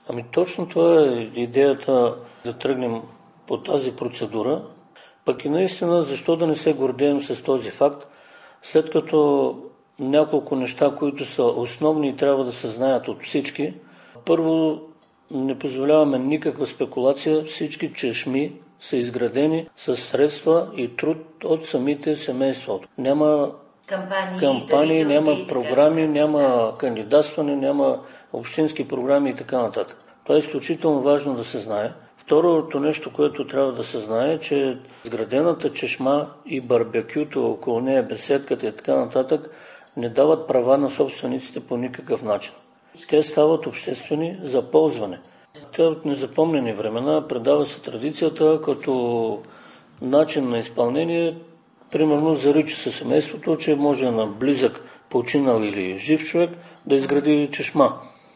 Ами точно това е идеята да тръгнем по тази процедура. Пък и наистина, защо да не се гордеем с този факт, след като няколко неща, които са основни и трябва да се знаят от всички. Първо, не позволяваме никаква спекулация. Всички чешми са изградени с средства и труд от самите семейства. Няма кампании, няма програми, няма кандидатстване, няма общински програми и така нататък. Това е изключително важно да се знае. Второто нещо, което трябва да се знае, е, че изградената чешма и барбекюто около нея, беседката и така нататък не дават права на собствениците по никакъв начин. Те стават обществени за ползване. Те от незапомнени времена предава се традицията като начин на изпълнение, примерно зарича се семейството, че може на близък, починал или жив човек да изгради чешма.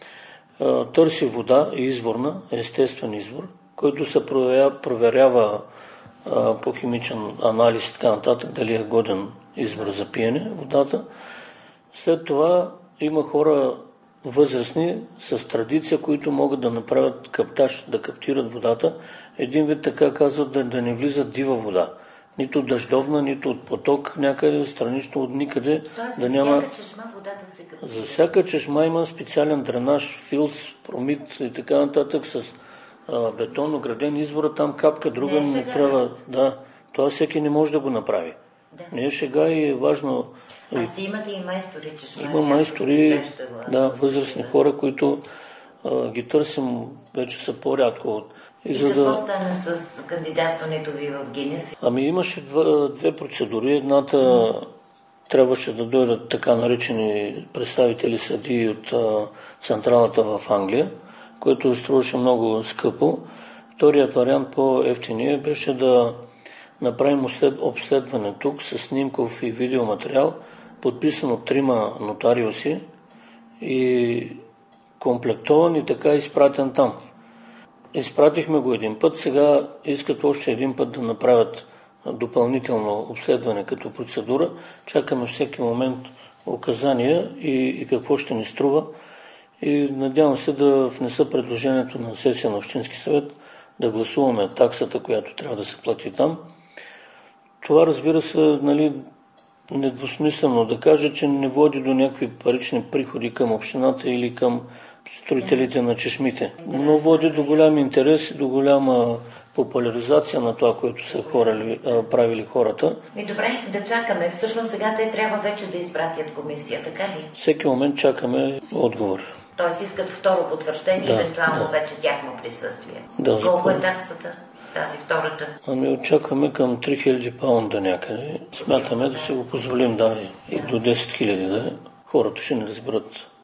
Търси вода и изворна, естествен извор, който се проверява по химичен анализ и така нататък, дали е годен извор за пиене водата. След това има хора възрастни с традиция, които могат да направят каптаж, да каптират водата. Един вид така казват да не влизат дива вода. Нито дъждовна, нито от поток, някъде странично от никъде. Тоест, да няма... всяка чешма водата се каптира. За всяка чешма има специален дренаж, филц, промит и така нататък с бетонно граден извора, там капка, друга не трябва. Да, това всеки не може да го направи. Да. Не е шега и е важно. Си имате и майстори, чешма. Има майстори, възрастни хора, които ги търсим, вече са по-рядко. И какво стана с кандидатстването ви в Гинес? Ами имаше две процедури. Едната трябваше да дойдат така наречени представители съдии от централата в Англия, което струваше много скъпо. Вторият вариант по-евтиния беше да направим обследване тук с снимков и видеоматериал, подписан от 3 нотариуси и комплектован и така изпратен там. Изпратихме го един път, сега искат още един път да направят допълнително обследване като процедура. Чакаме всеки момент указания и какво ще ни струва. И надявам се да внеса предложението на сесия на Общински съвет, да гласуваме таксата, която трябва да се плати там. Това, разбира се, недвусмислено да кажа, че не води до някакви парични приходи към общината или към строителите на чешмите. Но води до голям интерес и до голяма популяризация на това, което са правили хората. Добре, да чакаме. Всъщност сега те трябва вече да изпратят комисия, така ли? Всеки момент чакаме отговор. Тоест искат второ потвърждение, евентуално вече тяхно присъствие. Колко е таксата? Тази втората? Ами очакваме към 3000 паунда някъде. Смятаме да си го позволим, и до 10 000 хората ще не разберат.